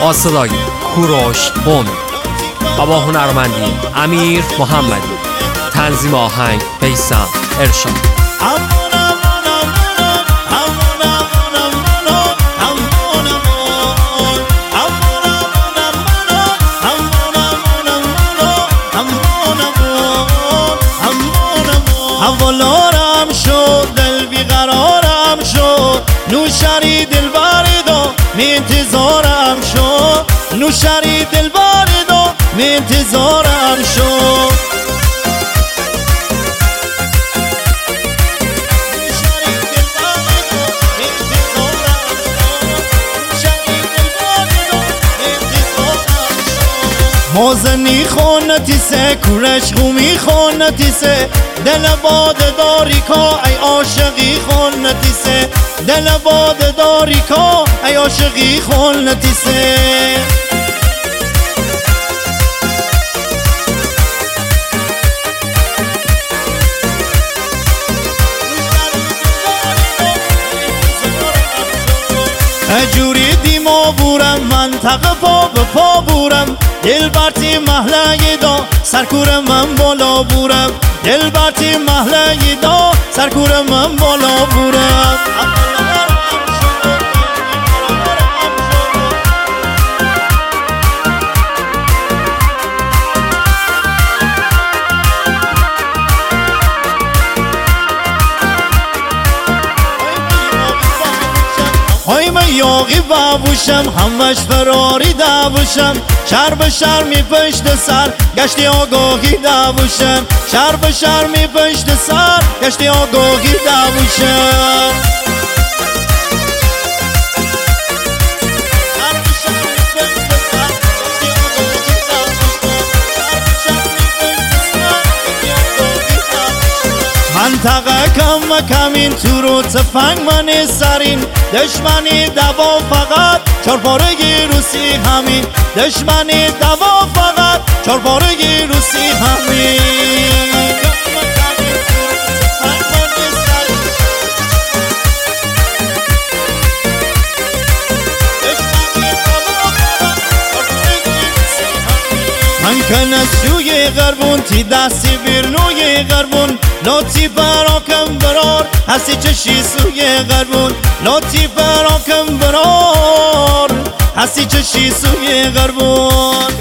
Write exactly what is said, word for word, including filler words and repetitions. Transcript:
با صدای کوروش قومی و با هنرمندی امیر محمدی، تنظیم آهنگ بیسم ارشاد. حوالارم شد دل بیقرارم شد، نوشری دل باردو می انتظارم شد، نوشری دل باردو می انتظارم شد. موزنی خونتی سه کورش غومی خونتی سه، دل باد داری کا ای عاشقی خونتی سه، دل باد داری کا ای عاشقی خونتی سه. اجوری دیما بورم منطقه پا به پا بورم، دل برتی محله دا سرکور من بالا بورم، دل برتی محله دا سرکور من بالا بورم. های من یاقی بابوشم همش فراری دابوشم، شر به شر می پشت سر گشتی آگاهی دابوشم، شر به شر می پشت سر گشتی آگاهی دابوشم. منطقه کم کمین تو رو تفنگ من سرین، دشمنی دوا فقط چارپارگی روسی همین، دشمنی دوا فقط چارپارگی روسی همین. من کنه سوی غربون تی دستی بیرنوی غربون، لاتی براکم برار هستی چشی سوی غربون، لاتی براکم برار هستی چشی سوی غربون.